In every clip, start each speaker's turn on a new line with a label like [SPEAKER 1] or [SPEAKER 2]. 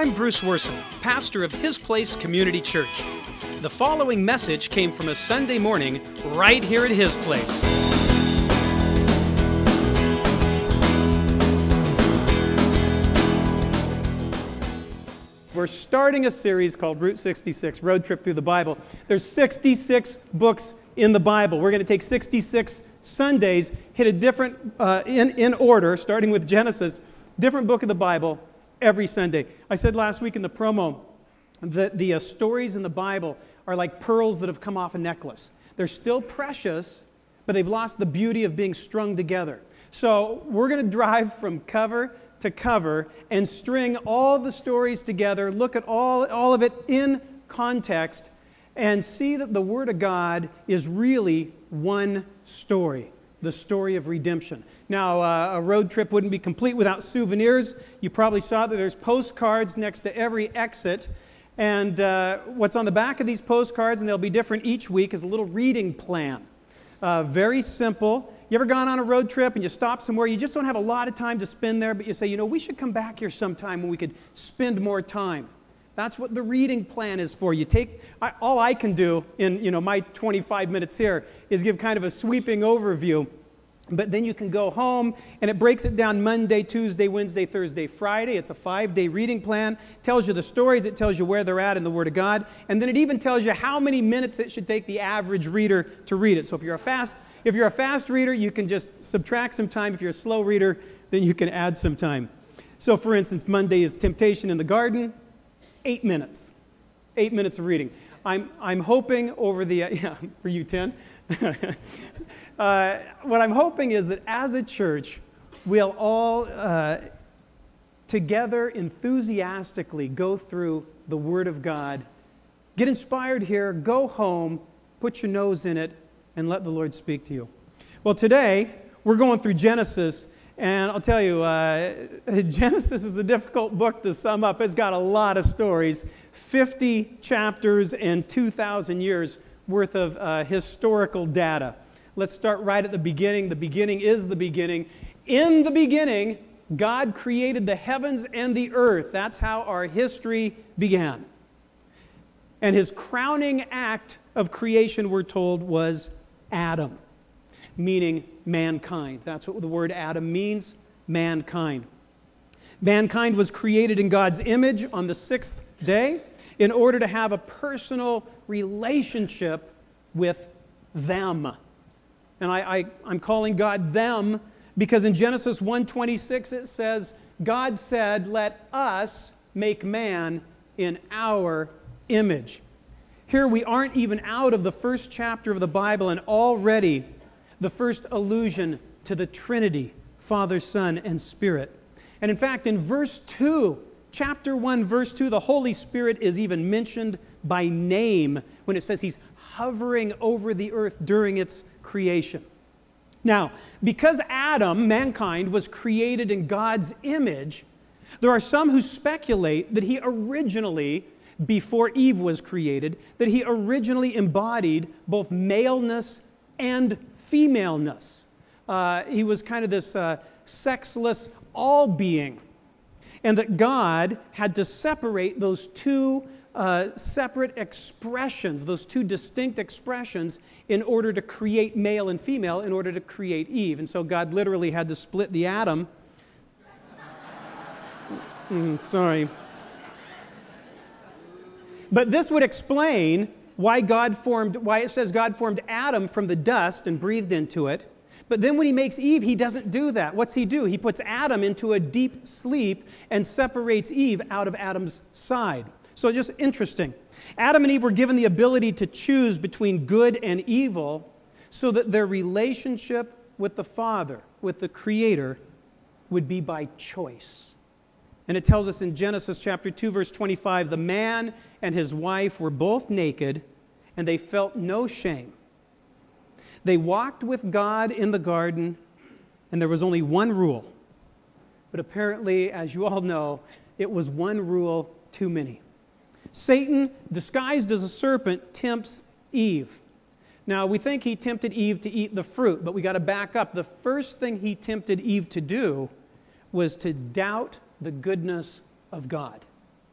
[SPEAKER 1] I'm Bruce Worson, pastor of His Place Community Church. The following message came from a Sunday morning right here at His Place. We're starting a series called Route 66, Road Trip Through the Bible. There's 66 books in the Bible. We're going to take 66 Sundays, hit a different, in order, starting with Genesis, different book of the Bible every Sunday. I said last week in the promo that the stories in the Bible are like pearls that have come off a necklace. They're still precious, but they've lost the beauty of being strung together. So we're going to drive from cover to cover and string all the stories together, look at all of it in context, and see that the Word of God is really one story, the story of redemption. Now, a road trip wouldn't be complete without souvenirs. You probably saw that there's postcards next to every exit. And what's on the back of these postcards, and they'll be different each week, is a little reading plan. Very simple. You ever gone on a road trip and you stop somewhere, you just don't have a lot of time to spend there, but you say, we should come back here sometime when we could spend more time. That's what the reading plan is for. All I can do in my 25 minutes here is give kind of a sweeping overview. But then you can go home, and it breaks it down Monday, Tuesday, Wednesday, Thursday, Friday. It's a 5-day reading plan. It tells you the stories. It tells you where they're at in the Word of God. And then it even tells you how many minutes it should take the average reader to read it. So if you're a fast reader, you can just subtract some time. If you're a slow reader, then you can add some time. So for instance, Monday is Temptation in the Garden. 8 minutes. 8 minutes of reading. I'm hoping over the... for you, 10? What I'm hoping is that as a church, we'll all together enthusiastically go through the Word of God, get inspired here, go home, put your nose in it, and let the Lord speak to you. Well, today, we're going through Genesis, and I'll tell you, Genesis is a difficult book to sum up. It's got a lot of stories, 50 chapters and 2,000 years worth of historical data. Let's start right at the beginning. The beginning is the beginning. In the beginning, God created the heavens and the earth. That's how our history began. And His crowning act of creation, we're told, was Adam, meaning mankind. That's what the word Adam means, mankind. Mankind was created in God's image on the 6th day in order to have a personal relationship with them. And I'm calling God them because in Genesis 1:26 it says, God said, let us make man in our image. Here we aren't even out of the first chapter of the Bible, and already the first allusion to the Trinity, Father, Son, and Spirit. And in fact, in verse 2, chapter 1, verse 2, the Holy Spirit is even mentioned by name when it says He's hovering over the earth during its creation. Now, because Adam, mankind, was created in God's image, there are some who speculate that he originally, before Eve was created, that he originally embodied both maleness and femaleness. He was kind of this sexless all-being, and that God had to separate those two separate expressions, those two distinct expressions, in order to create male and female, in order to create Eve. And so God literally had to split the atom. Sorry. But this would explain why it says God formed Adam from the dust and breathed into it. But then when He makes Eve, He doesn't do that. What's He do? He puts Adam into a deep sleep and separates Eve out of Adam's side. So just interesting. Adam and Eve were given the ability to choose between good and evil so that their relationship with the Father, with the Creator, would be by choice. And it tells us in Genesis chapter 2, verse 25, the man and his wife were both naked, and they felt no shame. They walked with God in the garden, and there was only one rule. But apparently, as you all know, it was one rule too many. Satan, disguised as a serpent, tempts Eve. Now, we think he tempted Eve to eat the fruit, but we got to back up. The first thing he tempted Eve to do was to doubt the goodness of God.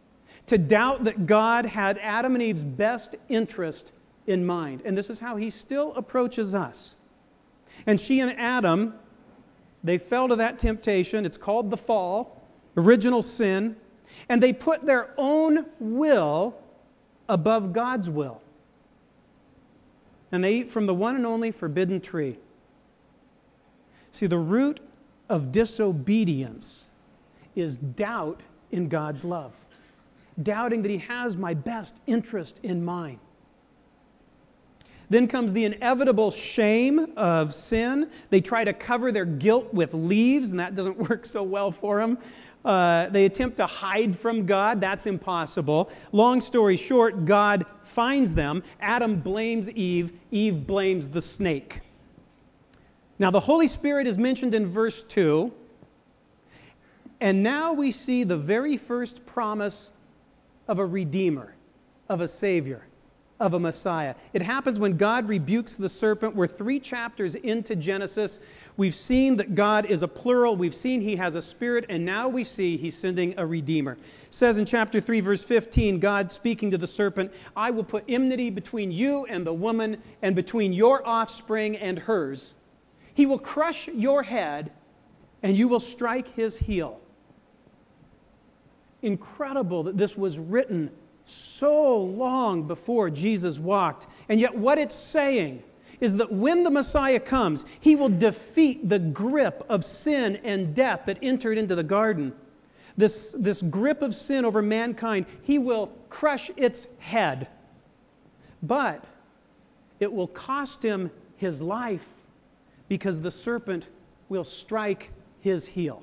[SPEAKER 1] to doubt that God had Adam and Eve's best interest in mind. And this is how he still approaches us. And she and Adam, they fell to that temptation. It's called the fall, original sin. And they put their own will above God's will. And they eat from the one and only forbidden tree. See, the root of disobedience is doubt in God's love. Doubting that he has my best interest in mind. Then comes the inevitable shame of sin. They try to cover their guilt with leaves, and that doesn't work so well for them. They attempt to hide from God. That's impossible. Long story short, God finds them. Adam blames Eve. Eve blames the snake. Now, the Holy Spirit is mentioned in verse 2. And now we see the very first promise of a Redeemer, of a Savior, of a Messiah. It happens when God rebukes the serpent. We're 3 chapters into Genesis. We've seen that God is a plural. We've seen he has a spirit. And now we see he's sending a Redeemer. It says in chapter 3, verse 15, God speaking to the serpent, I will put enmity between you and the woman, and between your offspring and hers. He will crush your head, and you will strike his heel. Incredible that this was written so long before Jesus walked. And yet what it's saying is that when the Messiah comes, he will defeat the grip of sin and death that entered into the garden. This grip of sin over mankind, he will crush its head. But it will cost him his life because the serpent will strike his heel.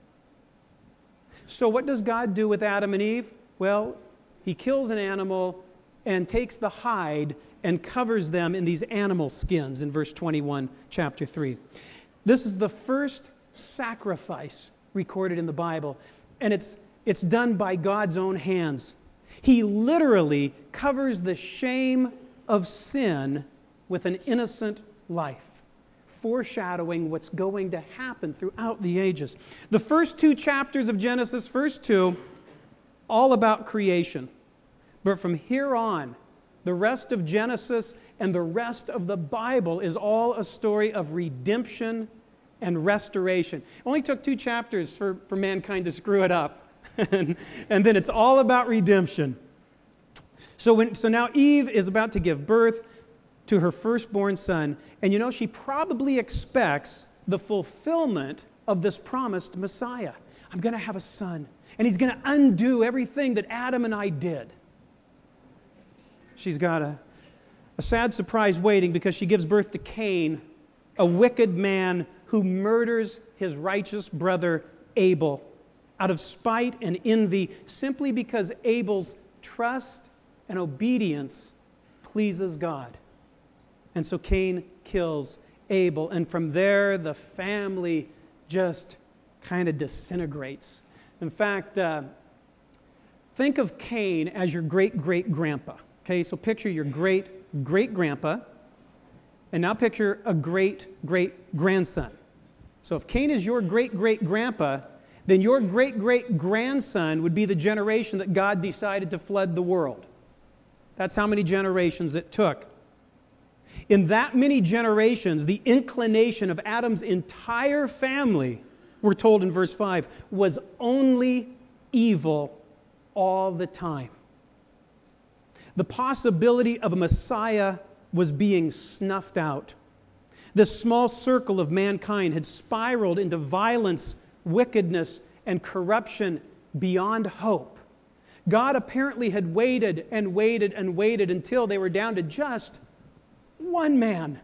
[SPEAKER 1] So what does God do with Adam and Eve? Well, he kills an animal and takes the hide and covers them in these animal skins in verse 21, chapter 3. This is the first sacrifice recorded in the Bible, and it's done by God's own hands. He literally covers the shame of sin with an innocent life, foreshadowing what's going to happen throughout the ages. The first 2 chapters of Genesis, first 2, all about creation. But from here on, the rest of Genesis and the rest of the Bible is all a story of redemption and restoration. It only took 2 chapters for mankind to screw it up. and then it's all about redemption. So now Eve is about to give birth to her firstborn son. And you know, she probably expects the fulfillment of this promised Messiah. I'm going to have a son, and he's going to undo everything that Adam and I did. She's got a sad surprise waiting because she gives birth to Cain, a wicked man who murders his righteous brother Abel out of spite and envy, simply because Abel's trust and obedience pleases God. And so Cain kills Abel, and from there the family just kind of disintegrates. In fact, think of Cain as your great-great-grandpa. Okay, so picture your great-great-grandpa, and now picture a great-great-grandson. So if Cain is your great-great-grandpa, then your great-great-grandson would be the generation that God decided to flood the world. That's how many generations it took. In that many generations, the inclination of Adam's entire family, we're told in verse 5, was only evil all the time. The possibility of a Messiah was being snuffed out. This small circle of mankind had spiraled into violence, wickedness, and corruption beyond hope. God apparently had waited and waited and waited until they were down to just one man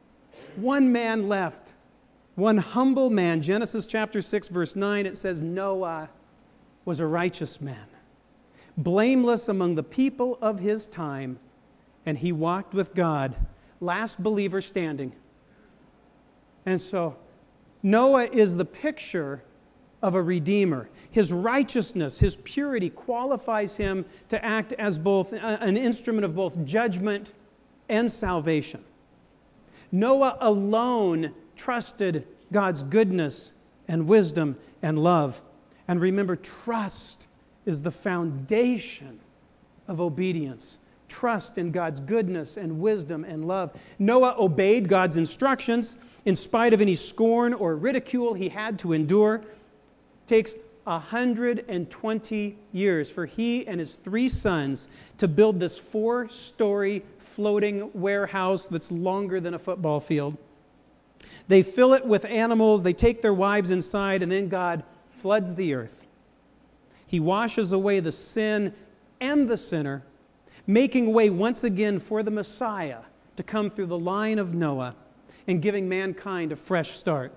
[SPEAKER 1] left. One humble man. Genesis chapter 6, verse 9, it says Noah was a righteous man, blameless among the people of his time, and he walked with God, last believer standing. And so Noah is the picture of a redeemer. His righteousness, his purity qualifies him to act as both an instrument of both judgment and salvation. Noah alone trusted God's goodness and wisdom and love. And remember, trust is the foundation of obedience. Trust in God's goodness and wisdom and love. Noah obeyed God's instructions in spite of any scorn or ridicule he had to endure. It takes 120 years for he and his 3 sons to build this 4-story floating warehouse that's longer than a football field. They fill it with animals, they take their wives inside, and then God floods the earth. He washes away the sin and the sinner, making way once again for the Messiah to come through the line of Noah and giving mankind a fresh start.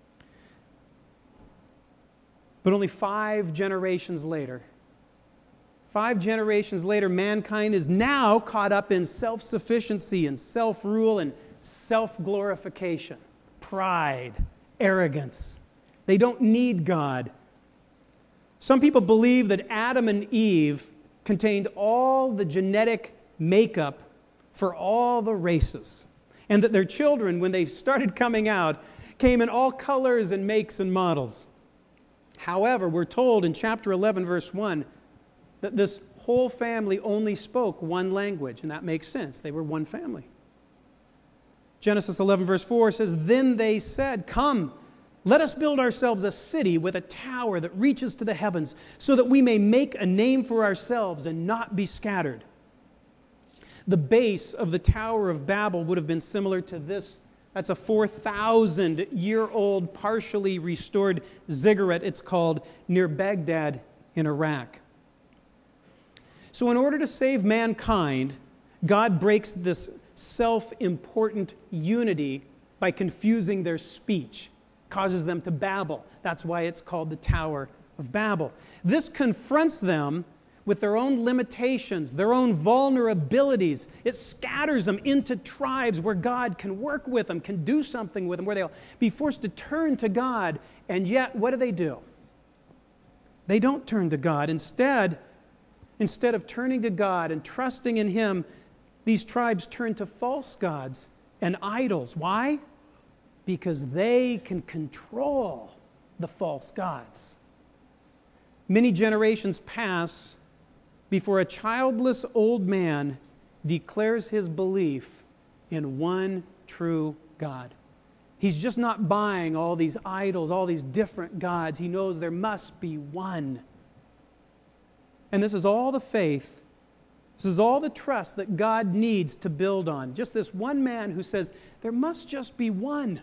[SPEAKER 1] But only 5 generations later, mankind is now caught up in self-sufficiency and self-rule and self-glorification, pride, arrogance. They don't need God. Some people believe that Adam and Eve contained all the genetic makeup for all the races, and that their children, when they started coming out, came in all colors and makes and models. However, we're told in chapter 11, verse 1, that this whole family only spoke one language, and that makes sense. They were one family. Genesis 11, verse 4 says, "Then they said, 'Come, let us build ourselves a city with a tower that reaches to the heavens, so that we may make a name for ourselves and not be scattered.'" The base of the Tower of Babel would have been similar to this. That's a 4,000-year-old, partially restored ziggurat, it's called, near Baghdad in Iraq. So in order to save mankind, God breaks this self-important unity by confusing their speech, causes them to babble. That's why it's called the Tower of Babel. This confronts them with their own limitations, their own vulnerabilities. It scatters them into tribes where God can work with them, can do something with them, where they'll be forced to turn to God. And yet, what do? They don't turn to God. Instead of turning to God and trusting in Him, these tribes turn to false gods and idols. Why? Because they can control the false gods. Many generations pass before a childless old man declares his belief in one true God. He's just not buying all these idols, all these different gods. He knows there must be one. And this is all the faith, this is all the trust that God needs to build on. Just this one man who says, there must just be one.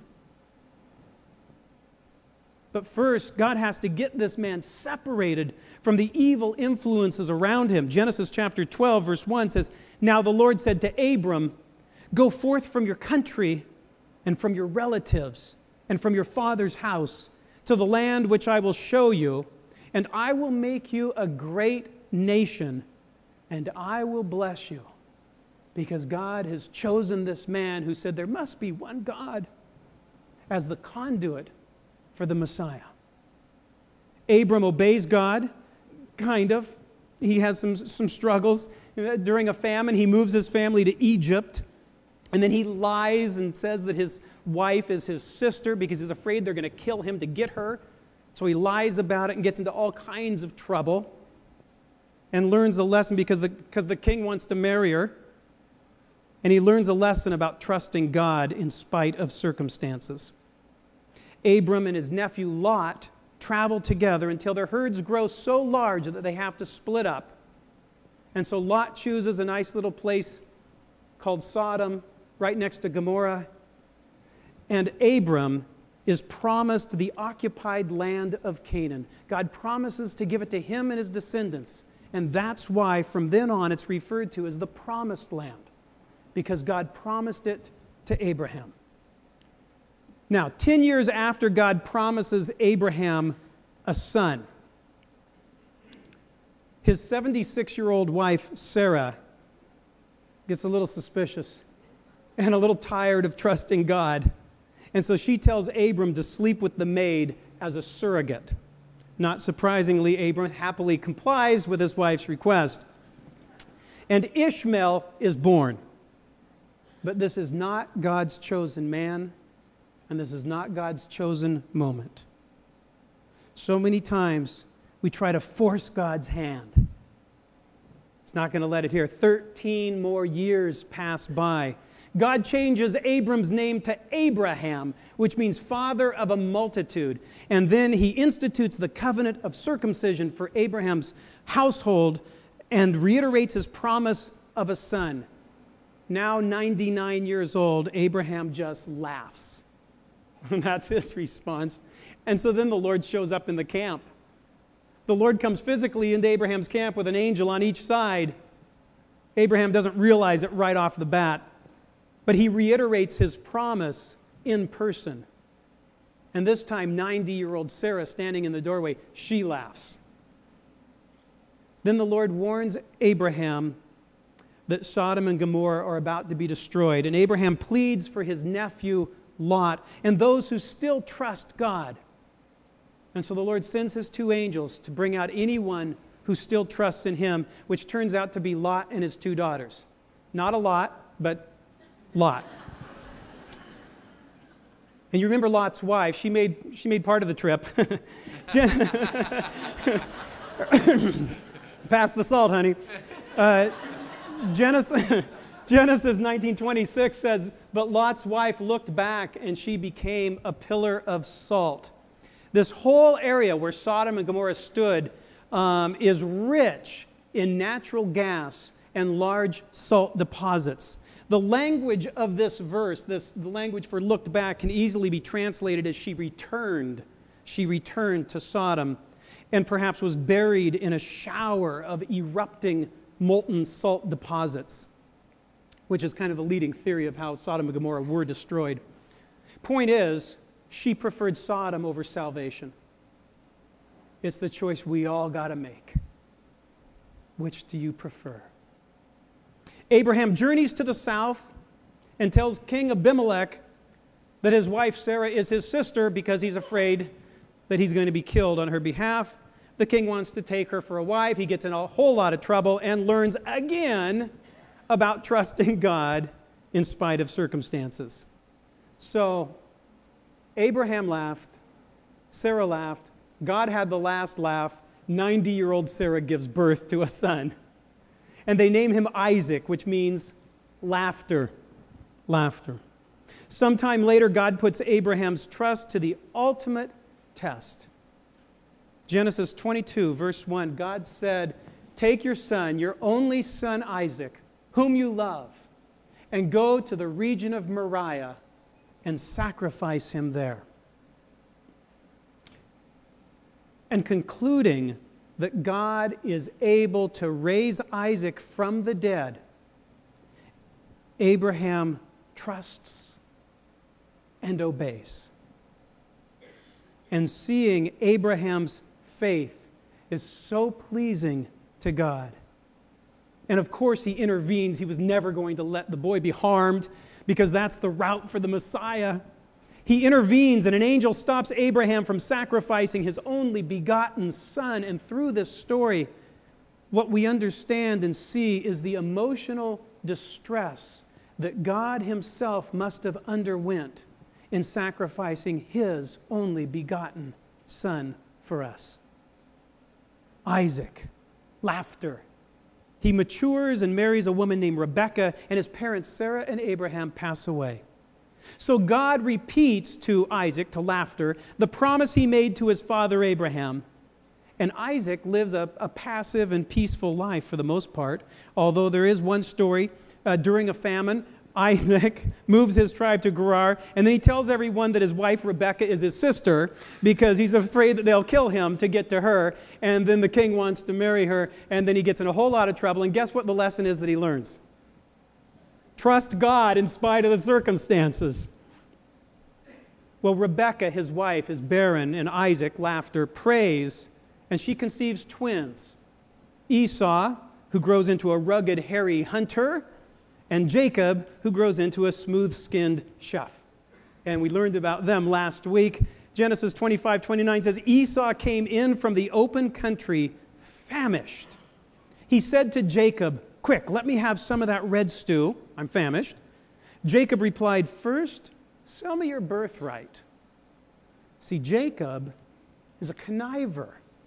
[SPEAKER 1] But first, God has to get this man separated from the evil influences around him. Genesis chapter 12, verse 1 says, "Now the Lord said to Abram, 'Go forth from your country and from your relatives and from your father's house to the land which I will show you, and I will make you a great nation, and I will bless you.'" Because God has chosen this man who said there must be one God as the conduit for the Messiah. Abram obeys God, kind of. He has some struggles. During a famine, he moves his family to Egypt, and then he lies and says that his wife is his sister because he's afraid they're going to kill him to get her. So he lies about it and gets into all kinds of trouble and learns a lesson because the king wants to marry her. And he learns a lesson about trusting God in spite of circumstances. Abram and his nephew Lot travel together until their herds grow so large that they have to split up. And so Lot chooses a nice little place called Sodom, right next to Gomorrah. And Abram is promised the occupied land of Canaan. God promises to give it to him and his descendants. And that's why from then on it's referred to as the Promised Land, because God promised it to Abraham. Now, 10 years after God promises Abraham a son, his 76-year-old wife, Sarah, gets a little suspicious and a little tired of trusting God. And so she tells Abram to sleep with the maid as a surrogate. Not surprisingly, Abram happily complies with his wife's request. And Ishmael is born. But this is not God's chosen man, and this is not God's chosen moment. So many times we try to force God's hand. He's not going to let it here. 13 more years pass by. God changes Abram's name to Abraham, which means father of a multitude. And then he institutes the covenant of circumcision for Abraham's household and reiterates his promise of a son. Now 99 years old, Abraham just laughs. And that's his response. And so then the Lord shows up in the camp. The Lord comes physically into Abraham's camp with an angel on each side. Abraham doesn't realize it right off the bat, but he reiterates his promise in person. And this time, 90-year-old Sarah standing in the doorway, she laughs. Then the Lord warns Abraham that Sodom and Gomorrah are about to be destroyed. And Abraham pleads for his nephew Lot and those who still trust God. And so the Lord sends his two angels to bring out anyone who still trusts in him, which turns out to be Lot and his two daughters. Not a lot, but Lot. And you remember Lot's wife. She made part of the trip. Pass the salt, honey. Genesis 19:26 says, "But Lot's wife looked back, and she became a pillar of salt." This whole area where Sodom and Gomorrah stood is rich in natural gas and large salt deposits. The language of this verse, the language for looked back, can easily be translated as she returned. She returned to Sodom and perhaps was buried in a shower of erupting molten salt deposits, which is kind of the leading theory of how Sodom and Gomorrah were destroyed. Point is, she preferred Sodom over salvation. It's the choice we all got to make. Which do you prefer? Abraham journeys to the south and tells King Abimelech that his wife Sarah is his sister because he's afraid that he's going to be killed on her behalf. The king wants to take her for a wife. He gets in a whole lot of trouble and learns again about trusting God in spite of circumstances. So Abraham laughed, Sarah laughed, God had the last laugh. 90-year-old Sarah gives birth to a son. And they name him Isaac, which means laughter. Laughter. Sometime later, God puts Abraham's trust to the ultimate test. Genesis 22, verse 1, God said, "Take your son, your only son Isaac, whom you love, and go to the region of Moriah and sacrifice him there." And concluding that God is able to raise Isaac from the dead, Abraham trusts and obeys. And seeing Abraham's faith is so pleasing to God. And of course he intervenes. He was never going to let the boy be harmed because that's the route for the Messiah. He intervenes and an angel stops Abraham from sacrificing his only begotten son. And through this story, what we understand and see is the emotional distress that God himself must have underwent in sacrificing his only begotten son for us. Isaac, laughter. He matures and marries a woman named Rebekah, and his parents Sarah and Abraham pass away. So God repeats to Isaac, to laughter, the promise he made to his father Abraham. And Isaac lives a passive and peaceful life for the most part, although there is one story during a famine. Isaac moves his tribe to Gerar, and then he tells everyone that his wife Rebekah is his sister because he's afraid that they'll kill him to get to her, and then the king wants to marry her, and then he gets in a whole lot of trouble. And guess what the lesson is that he learns? Trust God in spite of the circumstances. Well, Rebekah, his wife, is barren, and Isaac, laughter, prays, and she conceives twins. Esau, who grows into a rugged, hairy hunter, and Jacob, who grows into a smooth-skinned chef. And we learned about them last week. Genesis 25:29 says, Esau came in from the open country famished. He said to Jacob, "Quick, let me have some of that red stew. I'm famished." Jacob replied, "First, sell me your birthright." See, Jacob is a conniver.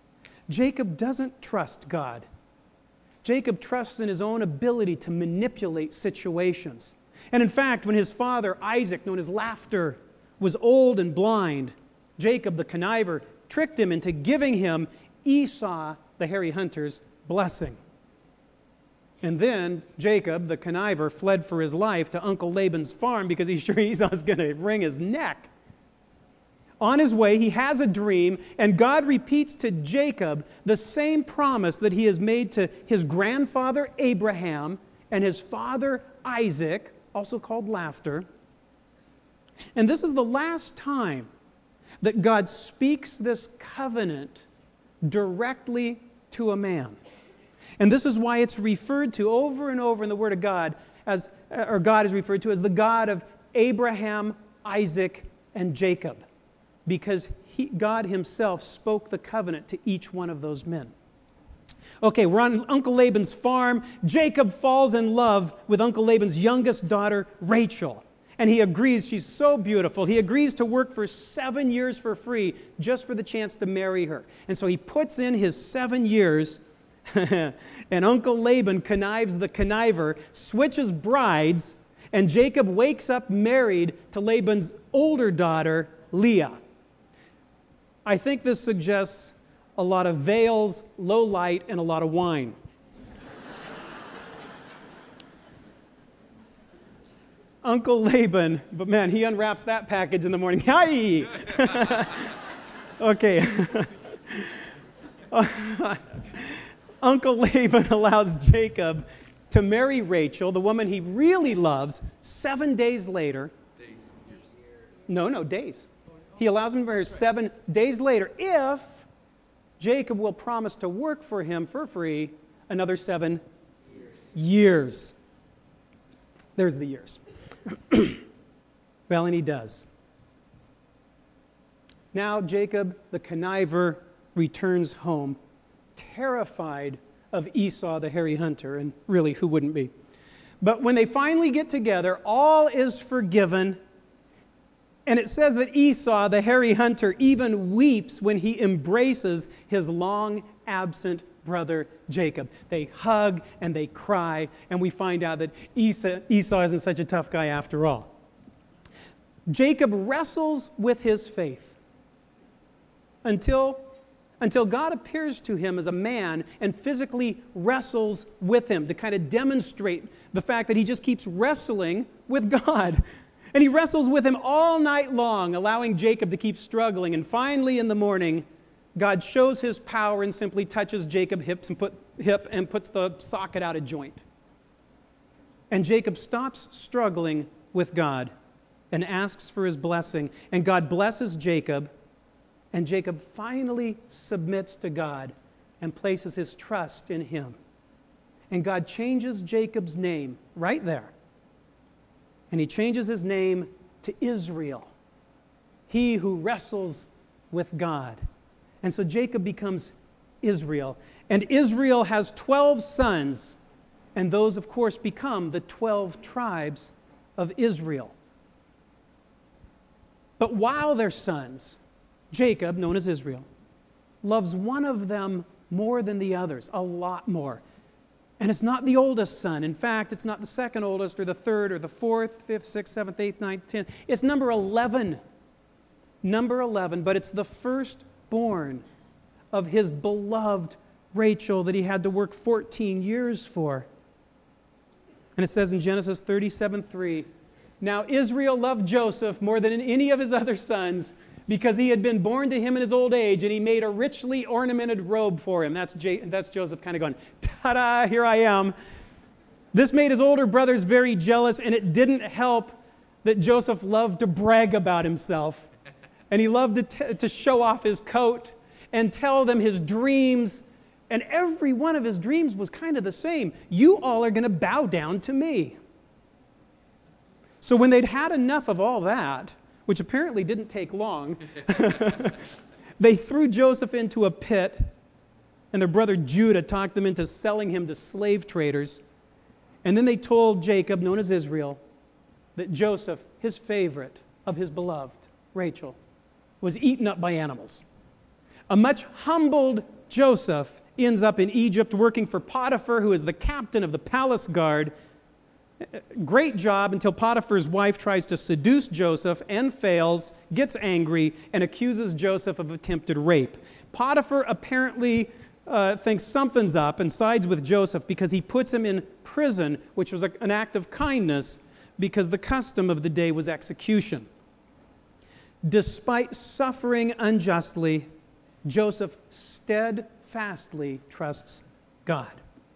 [SPEAKER 1] Jacob doesn't trust God. Jacob trusts in his own ability to manipulate situations. And in fact, when his father, Isaac, known as Laughter, was old and blind, Jacob, the conniver, tricked him into giving him Esau, the hairy hunter's blessing. And then Jacob, the conniver, fled for his life to Uncle Laban's farm because he's sure Esau's going to wring his neck. On his way, he has a dream, and God repeats to Jacob the same promise that he has made to his grandfather Abraham and his father Isaac, also called Laughter. And this is the last time that God speaks this covenant directly to a man. And this is why it's referred to over and over in the Word of God as, or God is referred to as the God of Abraham, Isaac, and Jacob. Because God himself spoke the covenant to each one of those men. Okay, we're on Uncle Laban's farm. Jacob falls in love with Uncle Laban's youngest daughter, Rachel. And he agrees, she's so beautiful, he agrees to work for 7 years for free just for the chance to marry her. And so he puts in his 7 years, and Uncle Laban connives the conniver, switches brides, and Jacob wakes up married to Laban's older daughter, Leah. I think this suggests a lot of veils, low light, and a lot of wine. Uncle Laban, but man, he unwraps that package in the morning. Hi! Okay. Uncle Laban allows Jacob to marry Rachel, the woman he really loves, 7 days later.
[SPEAKER 2] Days.
[SPEAKER 1] No, days. He allows him to marry her 7 days later if Jacob will promise to work for him for free another 7 years. There's the years. Well, and he does. Now Jacob, the conniver, returns home, terrified of Esau, the hairy hunter, and really, who wouldn't be? But when they finally get together, all is forgiven. And it says that Esau, the hairy hunter, even weeps when he embraces his long-absent brother Jacob. They hug and they cry, and we find out that Esau isn't such a tough guy after all. Jacob wrestles with his faith until God appears to him as a man and physically wrestles with him to kind of demonstrate the fact that he just keeps wrestling with God. And he wrestles with him all night long, allowing Jacob to keep struggling. And finally, in the morning, God shows his power and simply touches Jacob's hip and puts the socket out of joint. And Jacob stops struggling with God and asks for his blessing. And God blesses Jacob, and Jacob finally submits to God and places his trust in him. And God changes Jacob's name right there. And he changes his name to Israel, he who wrestles with God. And so Jacob becomes Israel. And Israel has 12 sons, and those, of course, become the 12 tribes of Israel. But while they're sons, Jacob, known as Israel, loves one of them more than the others, a lot more. And it's not the oldest son. In fact, it's not the second oldest or the third or the fourth, fifth, sixth, seventh, eighth, ninth, 10th. It's number 11. Number 11, but it's the firstborn of his beloved Rachel that he had to work 14 years for. And it says in Genesis 37:3, now Israel loved Joseph more than any of his other sons because he had been born to him in his old age, and he made a richly ornamented robe for him. That's Joseph kind of going, ta-da, here I am. This made his older brothers very jealous, and it didn't help that Joseph loved to brag about himself. And he loved to show off his coat and tell them his dreams. And every one of his dreams was kind of the same. You all are going to bow down to me. So when they'd had enough of all that, which apparently didn't take long, they threw Joseph into a pit, and their brother Judah talked them into selling him to slave traders. And then they told Jacob, known as Israel, that Joseph, his favorite of his beloved, Rachel, was eaten up by animals. A much humbled Joseph ends up in Egypt working for Potiphar, who is the captain of the palace guard. Great job until Potiphar's wife tries to seduce Joseph and fails, gets angry, and accuses Joseph of attempted rape. Potiphar apparently thinks something's up and sides with Joseph because he puts him in prison, which was an act of kindness because the custom of the day was execution. Despite suffering unjustly, Joseph steadfastly trusts God.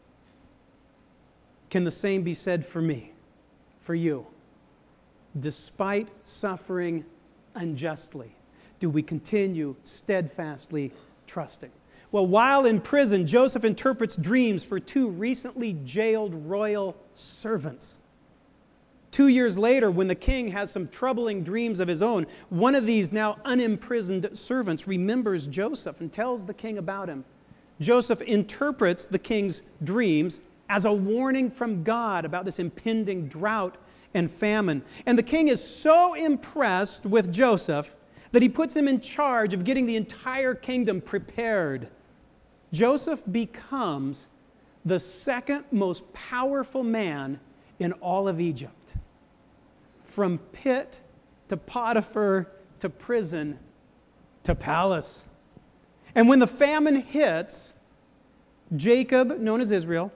[SPEAKER 1] Can the same be said for me, for you? Despite suffering unjustly, do we continue steadfastly trusting? Well, while in prison, Joseph interprets dreams for two recently jailed royal servants. 2 years later, when the king has some troubling dreams of his own, one of these now unimprisoned servants remembers Joseph and tells the king about him. Joseph interprets the king's dreams as a warning from God about this impending drought and famine. And the king is so impressed with Joseph that he puts him in charge of getting the entire kingdom prepared. Joseph becomes the second most powerful man in all of Egypt. From pit to Potiphar to prison to palace. And when the famine hits, Jacob, known as Israel,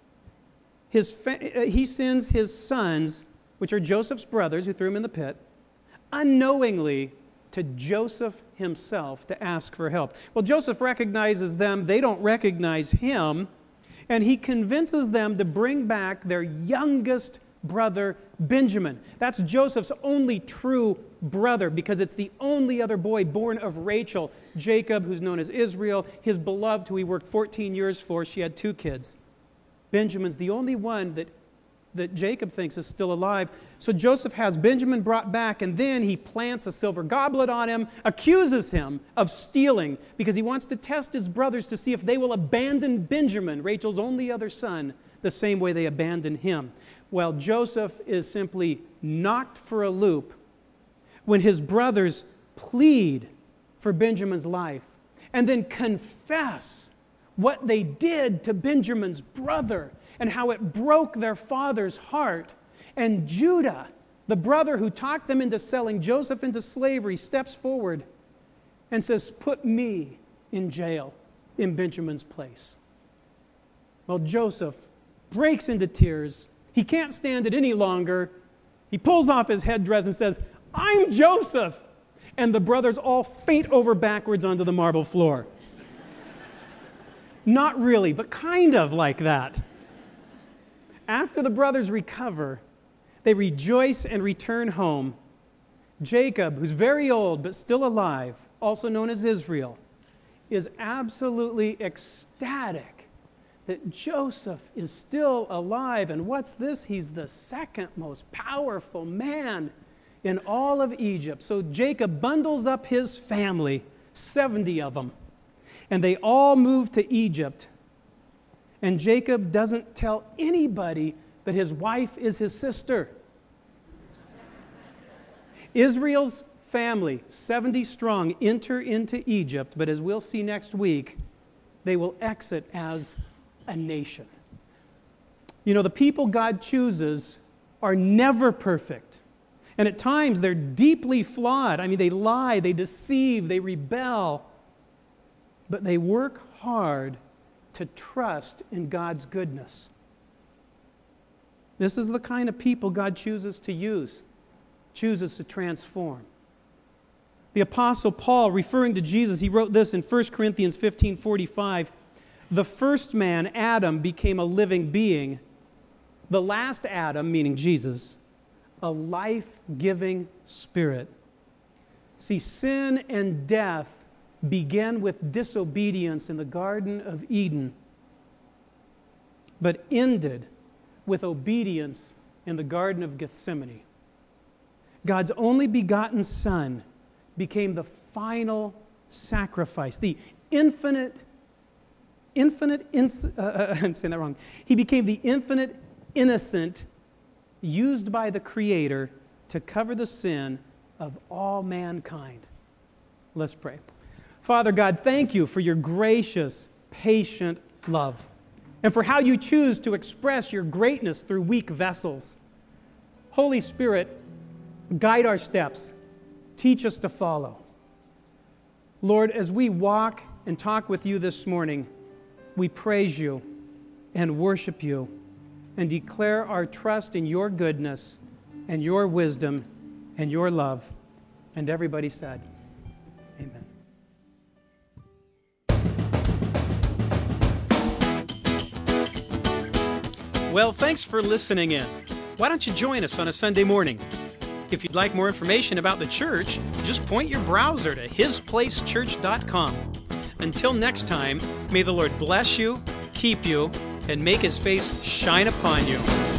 [SPEAKER 1] he sends his sons, which are Joseph's brothers who threw him in the pit, unknowingly to Joseph himself to ask for help. Well, Joseph recognizes them. They don't recognize him. And he convinces them to bring back their youngest brother, Benjamin. That's Joseph's only true brother because it's the only other boy born of Rachel, Jacob, who's known as Israel, his beloved, who he worked 14 years for. She had 2 kids. Benjamin's the only one that Jacob thinks is still alive. So Joseph has Benjamin brought back, and then he plants a silver goblet on him, accuses him of stealing because he wants to test his brothers to see if they will abandon Benjamin, Rachel's only other son, the same way they abandoned him. Well, Joseph is simply knocked for a loop when his brothers plead for Benjamin's life and then confess what they did to Benjamin's brother and how it broke their father's heart. And Judah, the brother who talked them into selling Joseph into slavery, steps forward and says, "Put me in jail in Benjamin's place." Well, Joseph breaks into tears. He can't stand it any longer. He pulls off his headdress and says, "I'm Joseph." And the brothers all faint over backwards onto the marble floor. Not really, but kind of like that. After the brothers recover, they rejoice and return home. Jacob, who's very old but still alive, also known as Israel, is absolutely ecstatic that Joseph is still alive. And what's this? He's the second most powerful man in all of Egypt. So Jacob bundles up his family, 70 of them, and they all move to Egypt. And Jacob doesn't tell anybody that his wife is his sister. Israel's family, 70 strong, enter into Egypt, but as we'll see next week, they will exit as a nation. You know, the people God chooses are never perfect. And at times they're deeply flawed. I mean, they lie, they deceive, they rebel. But they work hard to trust in God's goodness. This is the kind of people God chooses to use, chooses to transform. The Apostle Paul, referring to Jesus, he wrote this in 1 Corinthians 15:45. The first man, Adam, became a living being. The last Adam, meaning Jesus, a life-giving spirit. See, sin and death began with disobedience in the Garden of Eden, but ended with obedience in the Garden of Gethsemane. God's only begotten Son became the final sacrifice, the I'm saying that wrong. He became the infinite innocent used by the Creator to cover the sin of all mankind. Let's pray. Father God, thank you for your gracious, patient love, and for how you choose to express your greatness through weak vessels. Holy Spirit, guide our steps. Teach us to follow. Lord, as we walk and talk with you this morning, we praise you and worship you and declare our trust in your goodness and your wisdom and your love. And everybody said, amen. Well, thanks for listening in. Why don't you join us on a Sunday morning? If you'd like more information about the church, just point your browser to hisplacechurch.com. Until next time, may the Lord bless you, keep you, and make His face shine upon you.